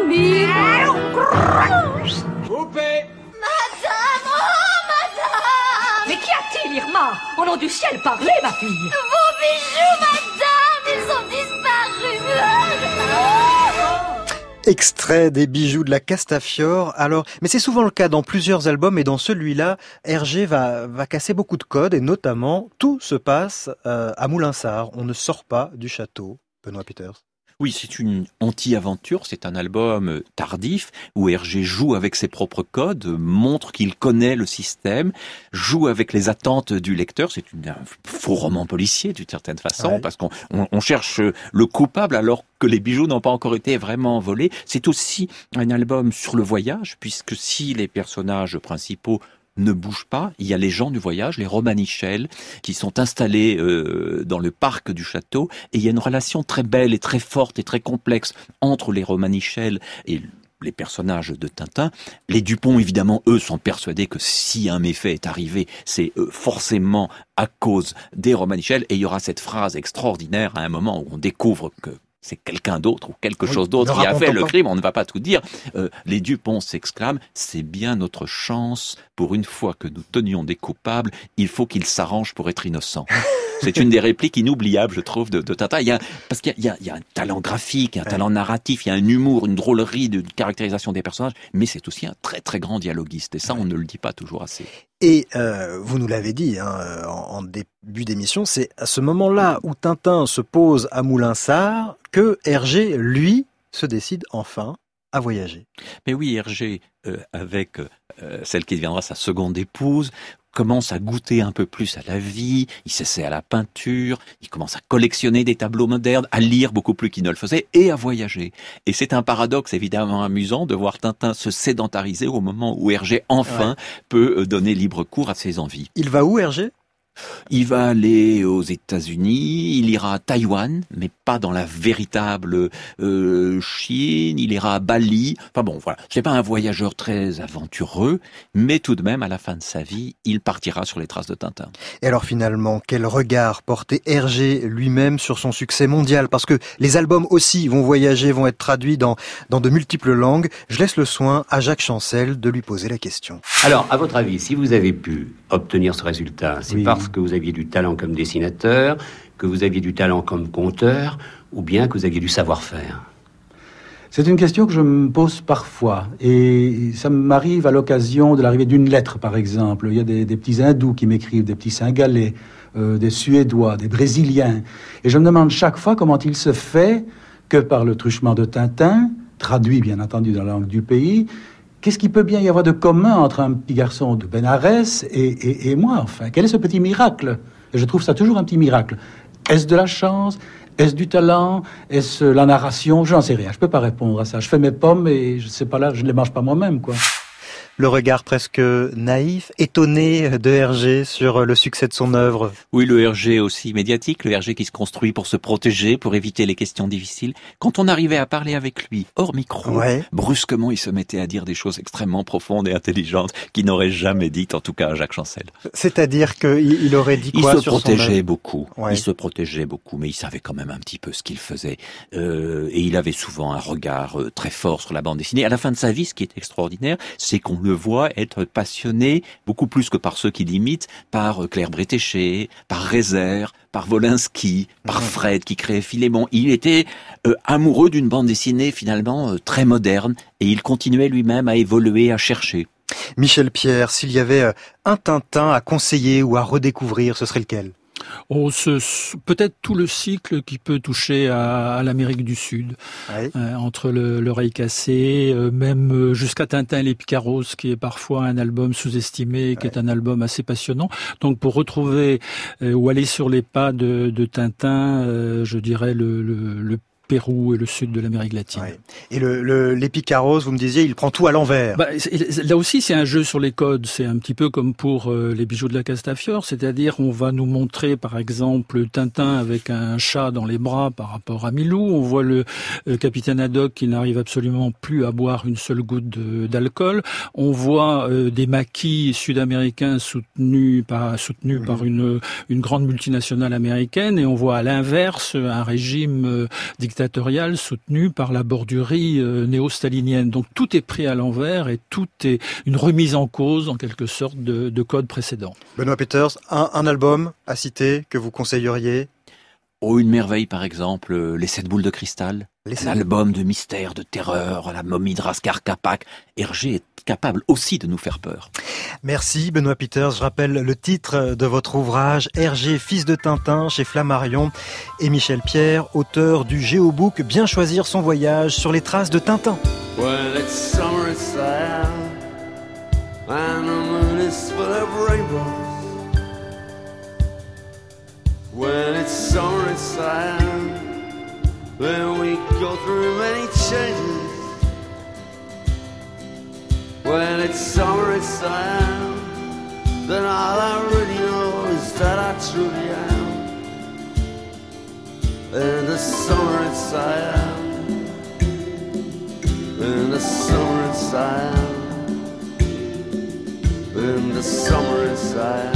Madame, oh madame! l'Irma. Au nom du ciel, parlez, ma fille. Vos bijoux, madame, ils ont disparu. Extrait des bijoux de la Castafiore. Alors, mais c'est souvent le cas dans plusieurs albums, et dans celui-là, Hergé va, va casser beaucoup de codes, et notamment, tout se passe euh, à Moulinsart. On ne sort pas du château. Benoît Peters. Oui, c'est une anti-aventure, c'est un album tardif où Hergé joue avec ses propres codes, montre qu'il connaît le système, joue avec les attentes du lecteur. C'est une, un faux roman policier d'une certaine façon, ouais. Parce qu'on on, on cherche le coupable alors que les bijoux n'ont pas encore été vraiment volés. C'est aussi un album sur le voyage, puisque si les personnages principaux ne bouge pas, il y a les gens du voyage, les Romanichels, qui sont installés euh, dans le parc du château, et il y a une relation très belle et très forte et très complexe entre les Romanichels et les personnages de Tintin. Les Dupont, évidemment, eux, sont persuadés que si un méfait est arrivé, c'est euh, forcément à cause des Romanichels, et il y aura cette phrase extraordinaire à un moment où on découvre que c'est quelqu'un d'autre ou quelque oui, chose d'autre qui a fait le crime, on ne va pas tout dire. Euh, les Dupont s'exclament, c'est bien notre chance, pour une fois que nous tenions des coupables, il faut qu'ils s'arrangent pour être innocents. C'est une des répliques inoubliables, je trouve, de, de Tintin. Il y a, parce qu'il y a, il y a un talent graphique, un talent narratif, il y a un humour, une drôlerie de caractérisation des personnages, mais c'est aussi un très très grand dialoguiste, et ça, on ne le dit pas toujours assez. Et euh, vous nous l'avez dit hein, en, en début d'émission, c'est à ce moment-là où Tintin se pose à Moulinsart que Hergé, lui, se décide enfin à voyager. Mais oui, Hergé, euh, avec euh, celle qui deviendra sa seconde épouse, commence à goûter un peu plus à la vie, il s'essaie à la peinture, il commence à collectionner des tableaux modernes, à lire beaucoup plus qu'il ne le faisait, et à voyager. Et c'est un paradoxe évidemment amusant de voir Tintin se sédentariser au moment où Hergé enfin ouais. peut donner libre cours à ses envies. Il va où, Hergé ? Il va aller aux États-Unis, il ira à Taïwan, mais pas dans la véritable euh, Chine, il ira à Bali. Enfin bon, voilà, c'est pas un voyageur très aventureux, mais tout de même, à la fin de sa vie, il partira sur les traces de Tintin. Et alors finalement, quel regard portait Hergé lui-même sur son succès mondial ? Parce que les albums aussi vont voyager, vont être traduits dans, dans de multiples langues. Je laisse le soin à Jacques Chancel de lui poser la question. Alors, à votre avis, si vous avez pu obtenir ce résultat, c'est oui. parce que vous aviez du talent comme dessinateur, que vous aviez du talent comme conteur, ou bien que vous aviez du savoir-faire ? C'est une question que je me pose parfois, et ça m'arrive à l'occasion de l'arrivée d'une lettre, par exemple. Il y a des, des petits hindous qui m'écrivent, des petits Singalais, euh, des Suédois, des Brésiliens, et je me demande chaque fois comment il se fait que par le truchement de Tintin, traduit bien entendu dans la langue du pays, qu'est-ce qu'il peut bien y avoir de commun entre un petit garçon de Bénarès et, et, et moi, enfin ? Quel est ce petit miracle ? Et je trouve ça toujours un petit miracle. Est-ce de la chance ? Est-ce du talent ? Est-ce la narration ? Je n'en sais rien, je ne peux pas répondre à ça. Je fais mes pommes et je sais pas là, je ne les mange pas moi-même, quoi. Le regard presque naïf, étonné de Hergé sur le succès de son œuvre. Oui, le Hergé aussi médiatique, le Hergé qui se construit pour se protéger, pour éviter les questions difficiles. Quand on arrivait à parler avec lui hors micro, ouais. brusquement il se mettait à dire des choses extrêmement profondes et intelligentes qu'il n'aurait jamais dites, en tout cas à Jacques Chancel. C'est-à-dire qu'il aurait dit quoi il se sur protégeait son beaucoup, ouais. il se protégeait beaucoup, mais il savait quand même un petit peu ce qu'il faisait. Euh, et il avait souvent un regard euh, très fort sur la bande dessinée. À la fin de sa vie, ce qui est extraordinaire, c'est qu'on le voit être passionné, beaucoup plus que par ceux qui l'imitent, par Claire Bretéché, par Rézère, par Wolinski, par mmh. Fred qui créait Philémon. Il était euh, amoureux d'une bande dessinée finalement euh, très moderne, et il continuait lui-même à évoluer, à chercher. Michel Pierre, s'il y avait un Tintin à conseiller ou à redécouvrir, ce serait lequel ? Oh, ce, peut-être tout le cycle qui peut toucher à, à l'Amérique du Sud, oui. euh, entre le, l'oreille cassée, euh, même jusqu'à Tintin et les Picaros, qui est parfois un album sous-estimé, qui oui. est un album assez passionnant. Donc pour retrouver euh, ou aller sur les pas de, de Tintin, euh, je dirais le, le, le Pérou et le sud de l'Amérique latine. Ouais. Et le, le, les Picaros, vous me disiez, il prend tout à l'envers. Bah, là aussi, c'est un jeu sur les codes. C'est un petit peu comme pour euh, les bijoux de la Castafiore, c'est-à-dire on va nous montrer, par exemple, Tintin avec un chat dans les bras par rapport à Milou. On voit le euh, capitaine Haddock qui n'arrive absolument plus à boire une seule goutte de, d'alcool. On voit euh, des maquis sud-américains soutenus par soutenus mmh. par une une grande multinationale américaine, et on voit à l'inverse un régime euh, dictatorial dictatoriale soutenue par la bordurie euh, néo-stalinienne. Donc tout est pris à l'envers et tout est une remise en cause, en quelque sorte, de, de codes précédents. Benoît Peters, un, un album à citer que vous conseilleriez ? Oh, une merveille, par exemple, euh, Les Sept Boules de Cristal. Les Un album de mystère, de terreur, la momie de Raskar Kapak. Hergé est capable aussi de nous faire peur. Merci Benoît Peters. Je rappelle le titre de votre ouvrage, Hergé, fils de Tintin, chez Flammarion, et Michel Pierre, auteur du Géobook Bien choisir son voyage sur les traces de Tintin. Well, it's summer inside, and the moon is full of rainbows. When it's summer inside, then we go through many changes. When it's summer inside, then all I really know is that I truly am. In the summer inside, in the summer inside, in the summer inside.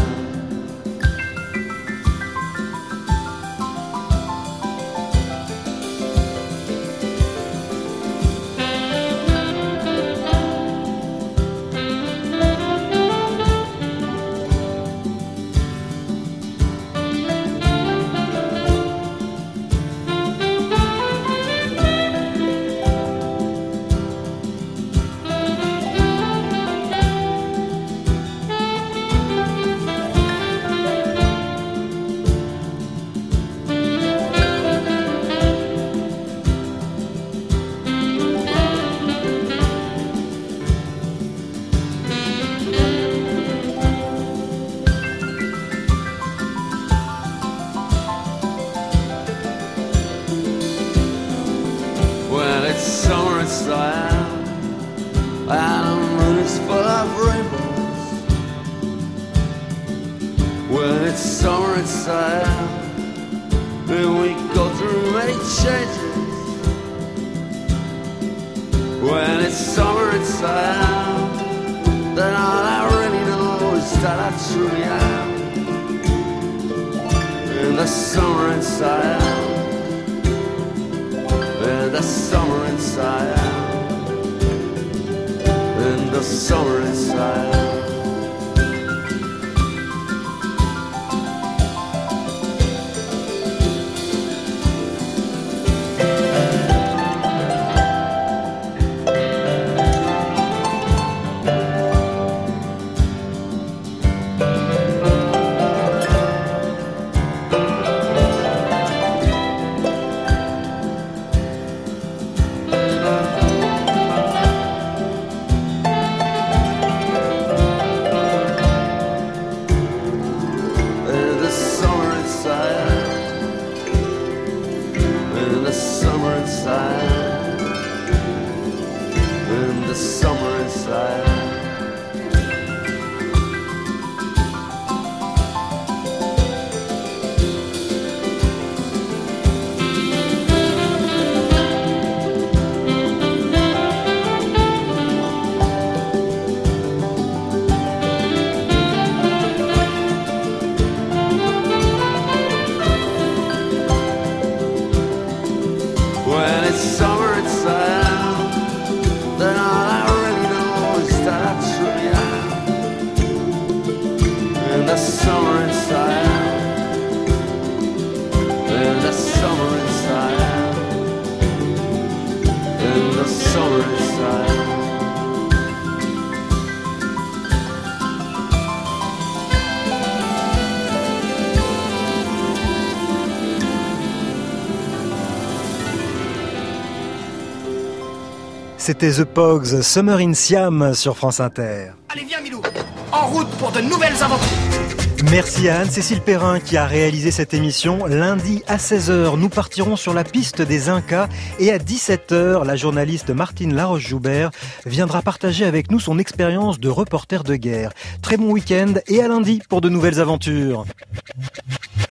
C'était The Pogues, Summer in Siam sur France Inter. Allez, viens Milou, en route pour de nouvelles aventures. Merci à Anne-Cécile Perrin qui a réalisé cette émission. Lundi à seize heures, nous partirons sur la piste des Incas et à dix-sept heures, la journaliste Martine Laroche-Joubert viendra partager avec nous son expérience de reporter de guerre. Très bon week-end et à lundi pour de nouvelles aventures.